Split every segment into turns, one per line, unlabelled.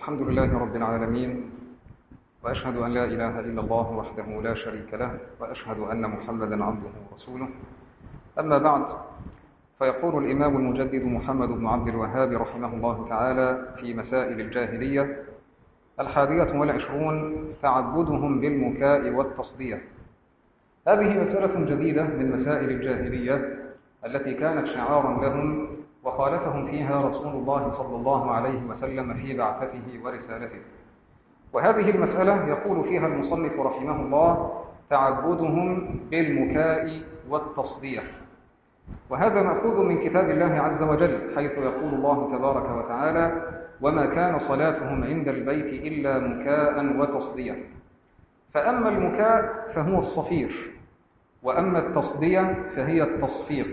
الحمد لله رب العالمين، وأشهد أن لا إله إلا الله وحده لا شريك له، وأشهد أن محمدا عبده ورسوله. أما بعد، فيقول الإمام المجدد محمد بن عبد الوهاب رحمه الله تعالى في مسائل الجاهلية 21: تعبدهم بالمكاء والتصدية. هذه مسألة جديدة من مسائل الجاهلية التي كانت شعارا لهم وخالفهم فيها رسول الله صلى الله عليه وسلم في بعثته ورسالته. وهذه المسألة يقول فيها المصنف رحمه الله: تعبدهم بالمكاء والتصدية. وهذا مأخوذ من كتاب الله عز وجل، حيث يقول الله تبارك وتعالى: وما كان صلاتهم عند البيت إلا مكاء وتصدية. فأما المكاء فهو الصفير، وأما التصدية فهي التصفيق.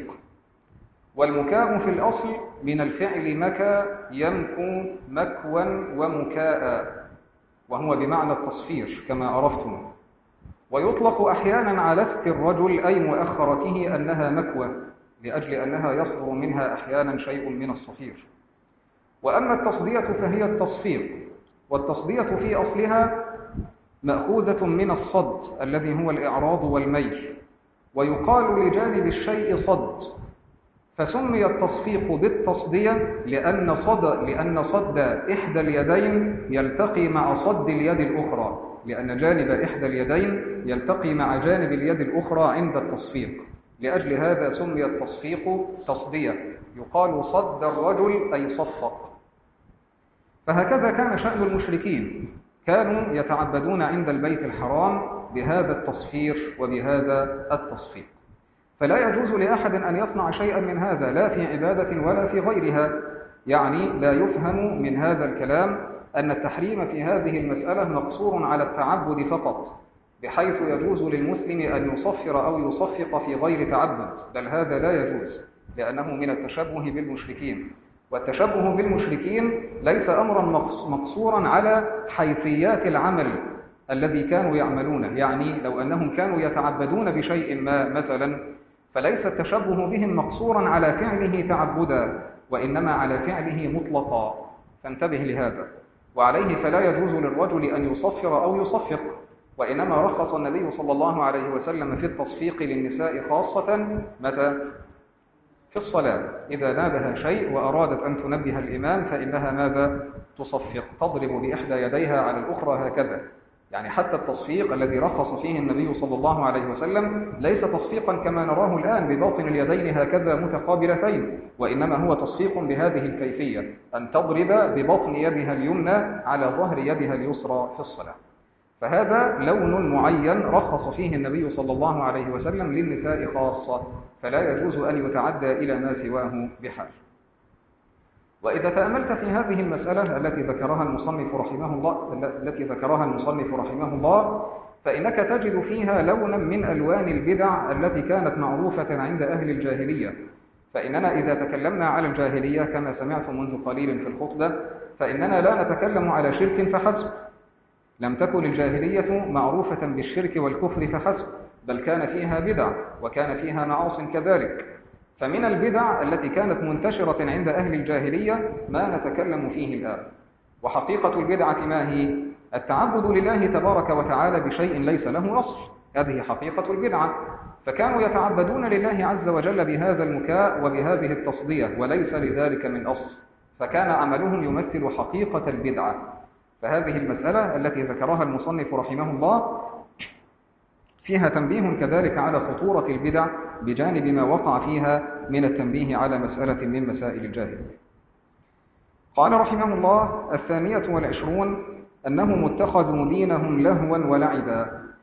والمكاء في الأصل من الفعل مكى يمكو مكوا ومكاء، وهو بمعنى التصفير كما عرفتم. ويطلق أحيانا على اسك الرجل أي مؤخرته أنها مكوى، لأجل أنها يصدر منها أحيانا شيء من الصفير. وأما التصدية فهي التصفيق، والتصدية في أصلها مأخوذة من الصد الذي هو الإعراض والميل، ويقال لجانب الشيء صد، فسمي التصفيق بالتصدية لأن صد إحدى اليدين يلتقي مع صد اليد الأخرى، لأن جانب إحدى اليدين يلتقي مع جانب اليد الأخرى عند التصفيق. لأجل هذا سمي التصفيق تصدية، يقال صد الرجل أي صفق. فهكذا كان شأن المشركين، كانوا يتعبدون عند البيت الحرام بهذا التصفير وبهذا التصفيق. فلا يجوز لأحد أن يصنع شيئا من هذا، لا في عبادة ولا في غيرها. يعني لا يفهم من هذا الكلام أن التحريم في هذه المسألة مقصور على التعبد فقط، بحيث يجوز للمسلم أن يصفر أو يصفق في غير تعبد، بل هذا لا يجوز، لأنه من التشبه بالمشركين. والتشبه بالمشركين ليس أمرا مقصورا على حيثيات العمل الذي كانوا يعملونه. يعني لو أنهم كانوا يتعبدون بشيء ما مثلا، فليس التشبه بهم مقصورا على فعله تعبدا، وإنما على فعله مطلقا. فانتبه لهذا. وعليه فلا يجوز للرجل أن يصفر أو يصفق، وإنما رخص النبي صلى الله عليه وسلم في التصفيق للنساء خاصة متى؟ في الصلاة، إذا نابها شيء وأرادت أن تنبه الإمام فإنها ماذا؟ تصفق، تضرب بإحدى يديها على الأخرى هكذا. يعني حتى التصفيق الذي رخص فيه النبي صلى الله عليه وسلم ليس تصفيقا كما نراه الآن بباطن اليدين هكذا متقابلتين، وإنما هو تصفيق بهذه الكيفية، أن تضرب ببطن يدها اليمنى على ظهر يدها اليسرى في الصلاة. فهذا لون معين رخص فيه النبي صلى الله عليه وسلم للنساء خاصة، فلا يجوز أن يتعدى إلى ما سواه بحال. وإذا تأملت في هذه المسألة التي ذكرها المصنف رحمه الله، فإنك تجد فيها لونا من ألوان البدع التي كانت معروفة عند أهل الجاهلية. فإننا إذا تكلمنا على الجاهلية كما سمعت منذ قليل في الخطبة، فإننا لا نتكلم على شرك فحسب. لم تكن الجاهلية معروفة بالشرك والكفر فحسب، بل كان فيها بدع وكان فيها معاصٍ كذلك. فمن البدع التي كانت منتشرة عند أهل الجاهلية ما نتكلم فيه الآن. وحقيقة البدعة ما هي؟ التعبد لله تبارك وتعالى بشيء ليس له أصل، هذه حقيقة البدعة. فكانوا يتعبدون لله عز وجل بهذا المكاء وبهذه التصدية، وليس لذلك من أصل، فكان عملهم يمثل حقيقة البدعة. فهذه المسألة التي ذكرها المصنف رحمه الله فيها تنبيه كذلك على خطورة البدع، بجانب ما وقع فيها من التنبيه على مسألة من مسائل الجاهلية. قال رحمه الله: 22: أنهم اتخذوا دينهم لهوا ولعبا.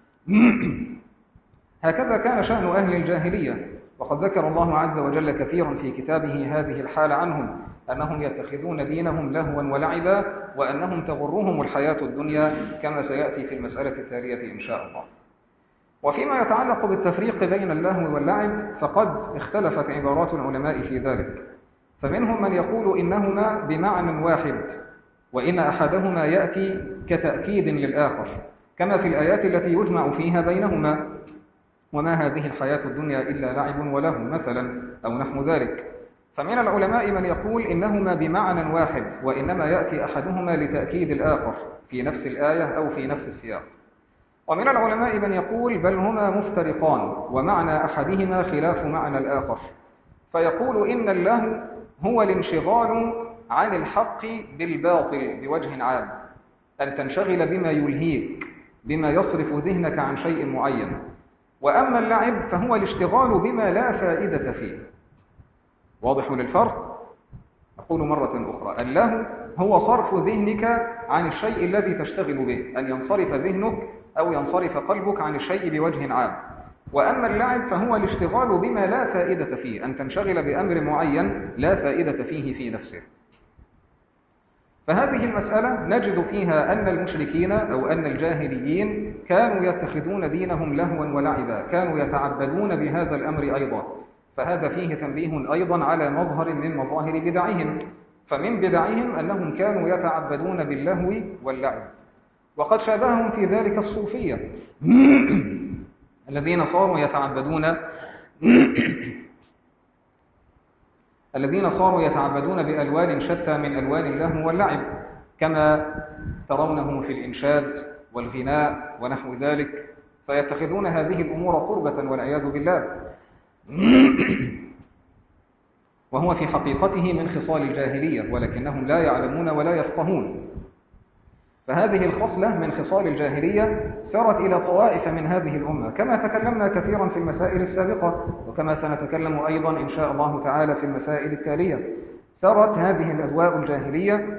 هكذا كان شأن أهل الجاهلية، وقد ذكر الله عز وجل كثيرا في كتابه هذه الحال عنهم، أنهم يتخذون دينهم لهوا ولعبا، وأنهم تغرهم الحياة الدنيا، كما سيأتي في المسألة التالية إن شاء الله. وفيما يتعلق بالتفريق بين اللهو واللعب، فقد اختلفت عبارات العلماء في ذلك. فمنهم من يقول إنهما بمعنى واحد، وإن أحدهما يأتي كتأكيد للآخر، كما في الآيات التي يجمع فيها بينهما: وما هذه الحياة الدنيا إلا لعب ولهو مثلا، أو نحو ذلك. فمن العلماء من يقول إنهما بمعنى واحد، وإنما يأتي أحدهما لتأكيد الآخر في نفس الآية أو في نفس السياق. ومن العلماء من يقول بل هما مفترقان، ومعنى أحدهما خلاف معنى الآخر، فيقول إن اللهو هو الانشغال عن الحق بالباطل بوجه عام، أن تنشغل بما يلهيك، بما يصرف ذهنك عن شيء معين. وأما اللعب فهو الاشتغال بما لا فائدة فيه. واضح للفرق؟ أقول مرة أخرى، اللهو هو صرف ذهنك عن الشيء الذي تشتغل به، أن ينصرف ذهنك أو ينصرف قلبك عن الشيء بوجه عام. وأما اللعب فهو الاشتغال بما لا فائدة فيه، أن تنشغل بأمر معين لا فائدة فيه في نفسه. فهذه المسألة نجد فيها أن المشركين أو أن الجاهليين كانوا يتخذون دينهم لهوا ولعبا، كانوا يتعبدون بهذا الأمر أيضا. فهذا فيه تنبيه أيضا على مظهر من مظاهر بدعهم. فمن بدعهم أنهم كانوا يتعبدون باللهو واللعب، وقد شابههم في ذلك الصوفية الذين صاروا يتعبدون بألوان شتى من ألوان اللهو واللعب، كما ترونه في الإنشاد والغناء ونحو ذلك، فيتخذون هذه الأمور قربة والعياذ بالله، وهو في حقيقته من خصال الجاهلية، ولكنهم لا يعلمون ولا يفقهون. فهذه الخصلة من خصال الجاهلية سرت إلى طوائف من هذه الأمة، كما تكلمنا كثيرا في المسائل السابقة، وكما سنتكلم أيضا إن شاء الله تعالى في المسائل التالية. سرت هذه الأهواء الجاهلية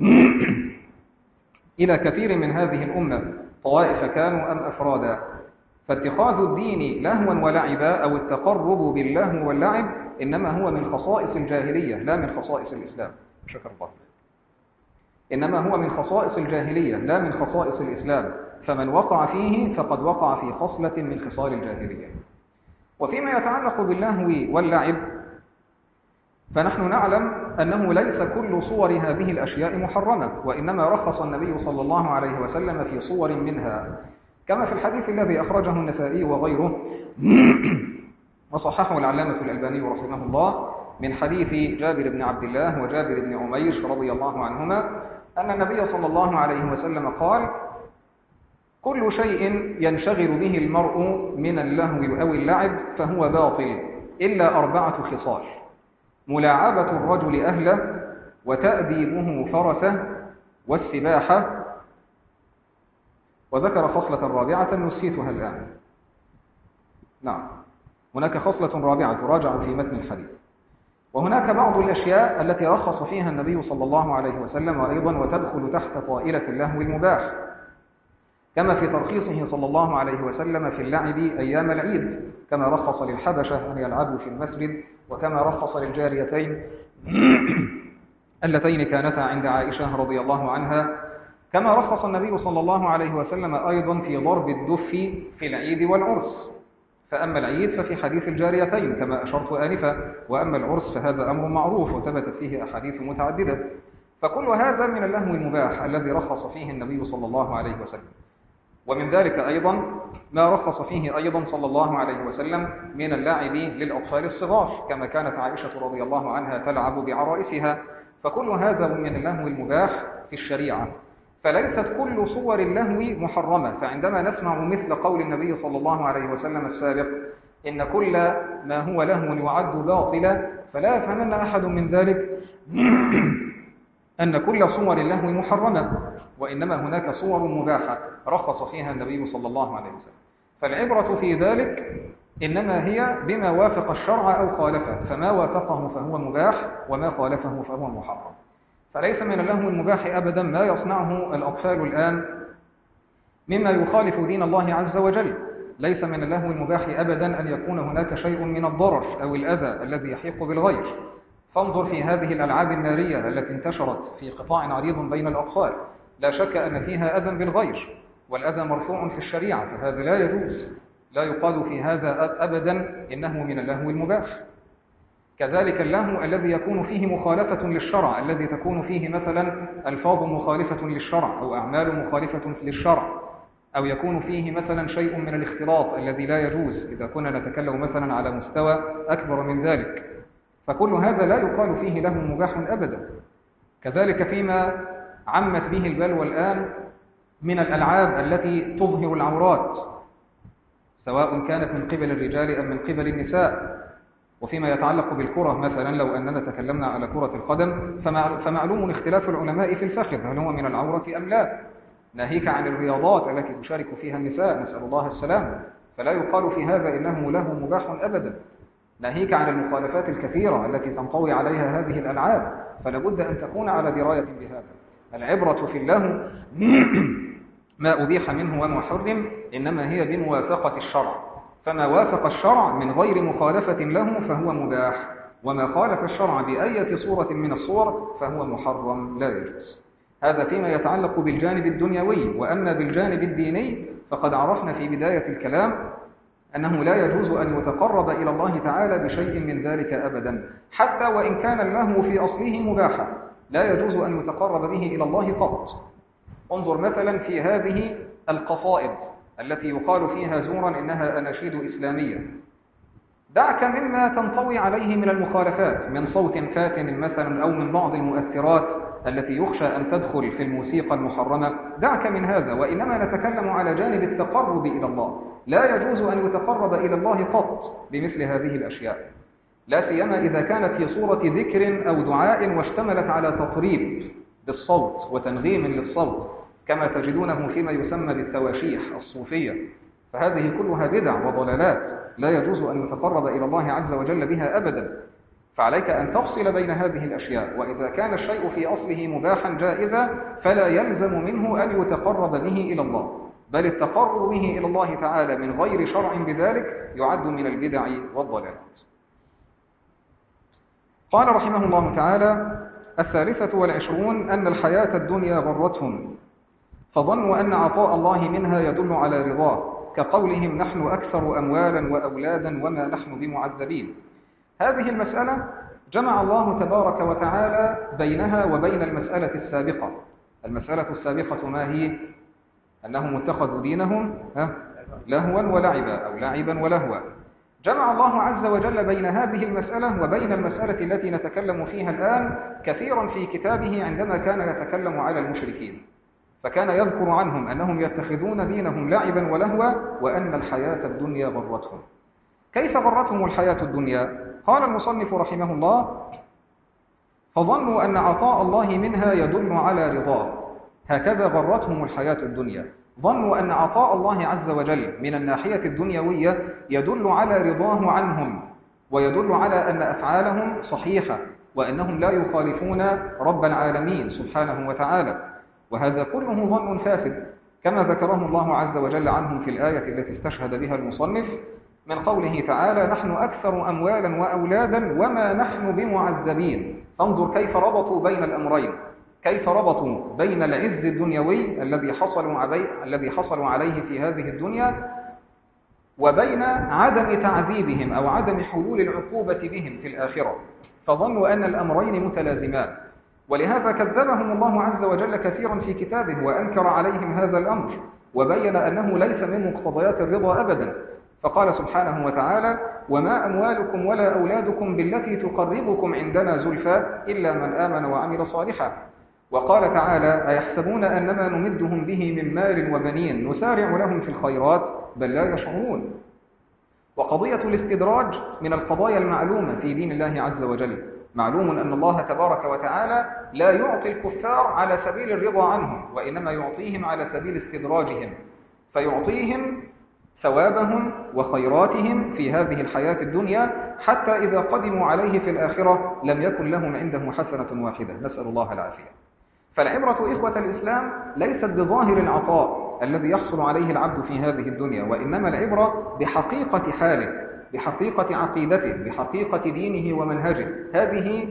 إلى كثير من هذه الأمة، طوائف كانوا أم أفرادا. فاتخاذ الدين لهوا ولعبا أو التقرب باللهو واللعب إنما هو من خصائص الجاهلية لا من خصائص الإسلام. شكر الله. إنما هو من خصائص الجاهلية لا من خصائص الإسلام، فمن وقع فيه فقد وقع في خصلة من خصال الجاهلية. وفيما يتعلق باللهو واللعب فنحن نعلم أنه ليس كل صور هذه الأشياء محرمة، وإنما رخص النبي صلى الله عليه وسلم في صور منها، كما في الحديث الذي أخرجه النسائي وغيره وصححه العلامة الألباني رحمه الله من حديث جابر بن عبد الله وجابر بن عميش رضي الله عنهما أن النبي صلى الله عليه وسلم قال: كل شيء ينشغل به المرء من اللهو أو اللعب فهو باطل إلا 4 خصال: ملاعبة الرجل أهله، وتأديبه فرسه، والسباحة. وذكر خصلة رابعة نسيتها الآن. نعم، هناك خصلة رابعة تراجع في متن الحديث. وهناك بعض الأشياء التي رخص فيها النبي صلى الله عليه وسلم أيضا وتدخل تحت طائلة اللهو المباح، كما في ترخيصه صلى الله عليه وسلم في اللعب أيام العيد، كما رخص للحبشة أن يلعبوا في المسجد، وكما رخص للجاريتين اللتين كانتا عند عائشة رضي الله عنها، كما رخص النبي صلى الله عليه وسلم أيضا في ضرب الدف في العيد والعرس. فأما العيد ففي حديث الجاريتين كما أشرت آنفا، وأما العرس فهذا أمر معروف وثبتت فيه أحاديث متعددة. فكل هذا من اللهو المباح الذي رخص فيه النبي صلى الله عليه وسلم. ومن ذلك أيضا ما رخص فيه أيضا صلى الله عليه وسلم من اللعب للأطفال الصغار، كما كانت عائشة رضي الله عنها تلعب بعرائسها. فكل هذا من اللهو المباح في الشريعة، فليست كل صور اللهو محرمة. فعندما نسمع مثل قول النبي صلى الله عليه وسلم السابق إن كل ما هو لهو يعد باطلا، فلا يفهمن أحد من ذلك أن كل صور اللهو محرمة، وإنما هناك صور مباحة رخص فيها النبي صلى الله عليه وسلم. فالعبرة في ذلك إنما هي بما وافق الشرع أو خالفه، فما وافقه فهو مباح وما خالفه فهو محرم. فليس من اللهو المباح أبدا ما يصنعه الأطفال الآن مما يخالف دين الله عز وجل. ليس من اللهو المباح أبدا أن يكون هناك شيء من الضرر أو الأذى الذي يحيق بالغير. فانظر في هذه الألعاب النارية التي انتشرت في قطاع عريض بين الأطفال، لا شك أن فيها أذى بالغير، والأذى مرفوع في الشريعة، فهذا لا يجوز، لا يقال في هذا أبدا إنه من اللهو المباح. كذلك اللهو الذي يكون فيه مخالفة للشرع، الذي تكون فيه مثلا ألفاظ مخالفة للشرع أو أعمال مخالفة للشرع، أو يكون فيه مثلا شيء من الاختلاط الذي لا يجوز إذا كنا نتكلم مثلا على مستوى أكبر من ذلك. فكل هذا لا يقال فيه له مباح أبدا. كذلك فيما عمت به البلوى الآن من الألعاب التي تظهر العورات، سواء كانت من قبل الرجال أم من قبل النساء. وفيما يتعلق بالكرة مثلا، لو أننا تكلمنا على كرة القدم فمعلوم اختلاف العلماء في الفخذ، هل هو من العورة أم لا، ناهيك عن الرياضات التي تشارك فيها النساء، نسأل الله السلام، فلا يقال في هذا إنه له مباح أبدا، ناهيك عن المخالفات الكثيرة التي تنطوي عليها هذه الألعاب، فلابد أن تكون على دراية بهذا. العبرة في اللهو ما أبيح منه وما حرم إنما هي بموافقة الشرع، فما وافق الشرع من غير مخالفة له فهو مباح، وما خالف الشرع بأية صورة من الصور فهو محرم لا يجوز. هذا فيما يتعلق بالجانب الدنيوي. وأما بالجانب الديني فقد عرفنا في بداية الكلام أنه لا يجوز أن يتقرب إلى الله تعالى بشيء من ذلك أبدا، حتى وإن كان اللهو في أصله مباحا لا يجوز أن يتقرب به إلى الله قط. انظر مثلا في هذه القصائد التي يقال فيها زورا إنها أناشيد إسلامية، دعك مما تنطوي عليه من المخالفات من صوت فاتن مثلا أو من بعض المؤثرات التي يخشى أن تدخل في الموسيقى المحرمة، دعك من هذا، وإنما نتكلم على جانب التقرب إلى الله. لا يجوز أن يتقرب إلى الله قط بمثل هذه الأشياء، لا سيما إذا كانت في صورة ذكر أو دعاء واشتملت على تطريب بالصوت وتنغيم للصوت كما تجدونه فيما يسمى بالتواشيح الصوفية، فهذه كلها بدع وضلالات لا يجوز أن يتقرب إلى الله عز وجل بها أبدا. فعليك أن تفصل بين هذه الأشياء، وإذا كان الشيء في أصله مباحا جائزا فلا يلزم منه أن يتقرب به إلى الله، بل التقرب به إلى الله تعالى من غير شرع بذلك يعد من البدع والضلالات. قال رحمه الله تعالى: 23 أن الحياة الدنيا غرتهم فظنوا أن عطاء الله منها يدل على رضاه، كقولهم نحن أكثر أموالا وأولادا وما نحن بمعذبين. هذه المسألة جمع الله تبارك وتعالى بينها وبين المسألة السابقة. المسألة السابقة ما هي؟ أنهم اتخذوا دينهم لهوا ولعبا أو لعبا ولهوا. جمع الله عز وجل بين هذه المسألة وبين المسألة التي نتكلم فيها الآن كثيرا في كتابه عندما كان يتكلم على المشركين، فكان يذكر عنهم أنهم يتخذون دينهم لعبا ولهوا وأن الحياة الدنيا غرتهم. كيف غرتهم الحياة الدنيا؟ قال المصنف رحمه الله: فظنوا أن عطاء الله منها يدل على رضاه، هكذا غرتهم الحياة الدنيا. ظنوا أن عطاء الله عز وجل من الناحية الدنيوية يدل على رضاه عنهم، ويدل على أن أفعالهم صحيحة وأنهم لا يخالفون رب العالمين سبحانه وتعالى، وهذا كله ظن فاسد كما ذكره الله عز وجل عنهم في الآية التي استشهد بها المصنف من قوله تعالى: نحن أكثر أموالا وأولادا وما نحن بمعذبين. فانظر كيف ربطوا بين الأمرين، كيف ربطوا بين العز الدنيوي الذي حصلوا عليه في هذه الدنيا وبين عدم تعذيبهم أو عدم حلول العقوبة بهم في الآخرة، فظنوا أن الأمرين متلازمان، ولهذا كذبهم الله عز وجل كثيرا في كتابه وأنكر عليهم هذا الأمر وبين أنه ليس من مقتضيات الرضا أبدا. فقال سبحانه وتعالى: وما أموالكم ولا أولادكم بالتي تقربكم عندنا زلفى إلا من آمن وعمل صالحا. وقال تعالى: أيحسبون أنما نمدهم به من مال وبنين نسارع لهم في الخيرات بل لا يشعرون. وقضية الاستدراج من القضايا المعلومة في دين الله عز وجل. معلوم أن الله تبارك وتعالى لا يعطي الكفار على سبيل الرضا عنهم، وإنما يعطيهم على سبيل استدراجهم، فيعطيهم ثوابهم وخيراتهم في هذه الحياة الدنيا حتى إذا قدموا عليه في الآخرة لم يكن لهم عنده حسنة واحدة، نسأل الله العافية. فالعبرة إخوة الإسلام ليست بظاهر العطاء الذي يحصل عليه العبد في هذه الدنيا، وإنما العبرة بحقيقة حاله، بحقيقة عقيدته، بحقيقة دينه ومنهجه. هذه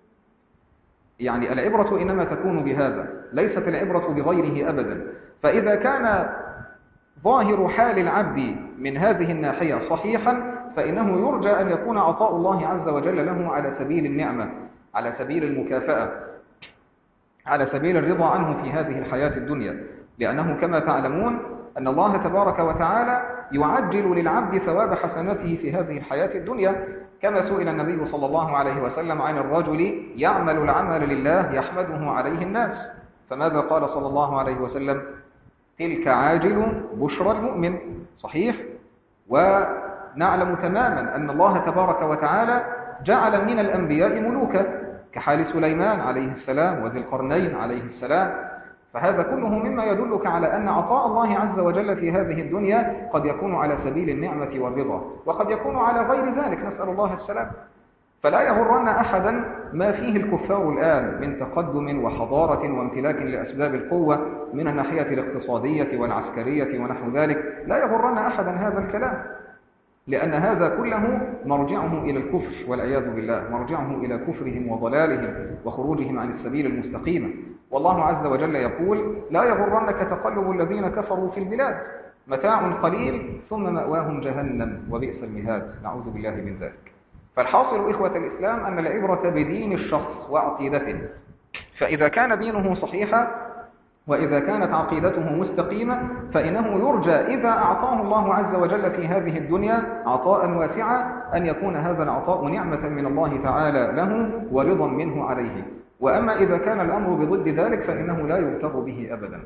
يعني العبرة إنما تكون بهذا، ليست العبرة بغيره أبدا. فإذا كان ظاهر حال العبد من هذه الناحية صحيحا فإنه يرجى أن يكون عطاء الله عز وجل له على سبيل النعمة، على سبيل المكافأة، على سبيل الرضا عنه في هذه الحياة الدنيا، لأنه كما تعلمون أن الله تبارك وتعالى يعجل للعبد ثواب حسناته في هذه الحياة الدنيا، كما سئل النبي صلى الله عليه وسلم عن الرجل يعمل العمل لله يحمده عليه الناس، فماذا قال صلى الله عليه وسلم؟ تلك عاجل بشرى المؤمن. صحيح؟ ونعلم تماما أن الله تبارك وتعالى جعل من الأنبياء ملوكا كحال سليمان عليه السلام وذي القرنين عليه السلام، فهذا كله مما يدلك على أن عطاء الله عز وجل في هذه الدنيا قد يكون على سبيل النعمة والرضا، وقد يكون على غير ذلك، نسأل الله السلام. فلا يغرن أحدا ما فيه الكفار الآن من تقدم وحضارة وامتلاك لأسباب القوة من الناحية الاقتصادية والعسكرية ونحو ذلك، لا يغرن أحدا هذا الكلام، لأن هذا كله مرجعه إلى الكفر والعياذ بالله، مرجعه إلى كفرهم وضلالهم وخروجهم عن السبيل المستقيم. والله عز وجل يقول: لا يغرنك تقلب الذين كفروا في البلاد، متاع قليل ثم مأواهم جهنم وبئس المهاد، نعوذ بالله من ذلك. فالحاصل إخوة الإسلام أن العبرة بدين الشخص وعقيدته، فإذا كان دينه صحيحا وإذا كانت عقيدته مستقيمة فإنه يرجى إذا أعطاه الله عز وجل في هذه الدنيا عطاء واسعا أن يكون هذا العطاء نعمة من الله تعالى له ورضا منه عليه. وأما إذا كان الأمر بضد ذلك فإنه لا يغتر به أبدا.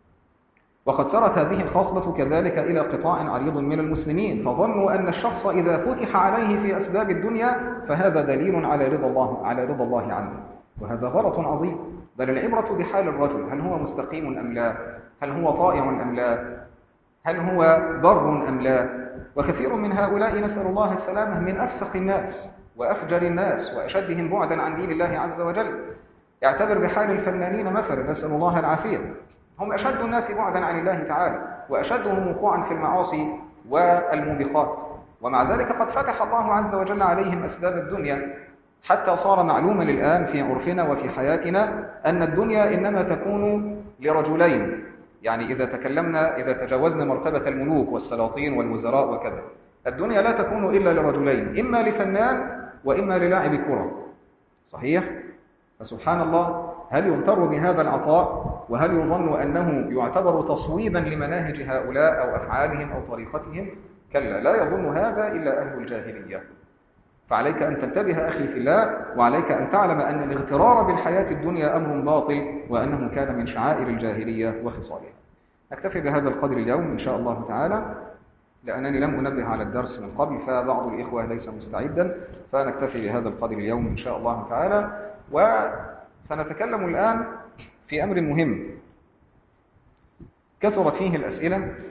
وقد سرت هذه الخاصلة كذلك إلى قطاع عريض من المسلمين، فظنوا أن الشخص إذا فتح عليه في أسباب الدنيا فهذا دليل على رضا الله عنه، وهذا غلط عظيم. بل العبرة بحال الرجل، هل هو مستقيم أم لا؟ هل هو طائع أم لا؟ هل هو بر أم لا؟ وكثير من هؤلاء نسأل الله السلامة من أفسق الناس وأفجر الناس وأشدهم بعدا عن دين الله عز وجل. يعتبر بحال الفنانين مثلا، نسأل الله العافية، هم أشد الناس بعدا عن الله تعالى وأشدهم وقوعا في المعاصي والموبقات، ومع ذلك قد فتح الله عز وجل عليهم أسباب الدنيا، حتى صار معلوما الآن في عرفنا وفي حياتنا أن الدنيا إنما تكون لرجلين. يعني إذا تجاوزنا مرتبة الملوك والسلاطين والوزراء وكذا، الدنيا لا تكون إلا لرجلين، إما لفنان وإما للاعب كرة. صحيح؟ فسبحان الله، هل يغتر بهذا العطاء؟ وهل يظن أنه يعتبر تصويبا لمناهج هؤلاء أو أفعالهم أو طريقتهم؟ كلا، لا يظن هذا إلا أهل الجاهلية. فعليك أن تنتبه أخي في الله، وعليك أن تعلم أن الاغترار بالحياة الدنيا أمر باطل، وأنه كان من شعائر الجاهلية وخصالها. نكتفي بهذا القدر اليوم إن شاء الله تعالى، لأنني لم أنبه على الدرس من قبل فبعض الإخوة ليس مستعدا، فنكتفي بهذا القدر اليوم إن شاء الله تعالى. وسنتكلم الآن في أمر مهم كثرت فيه الأسئلة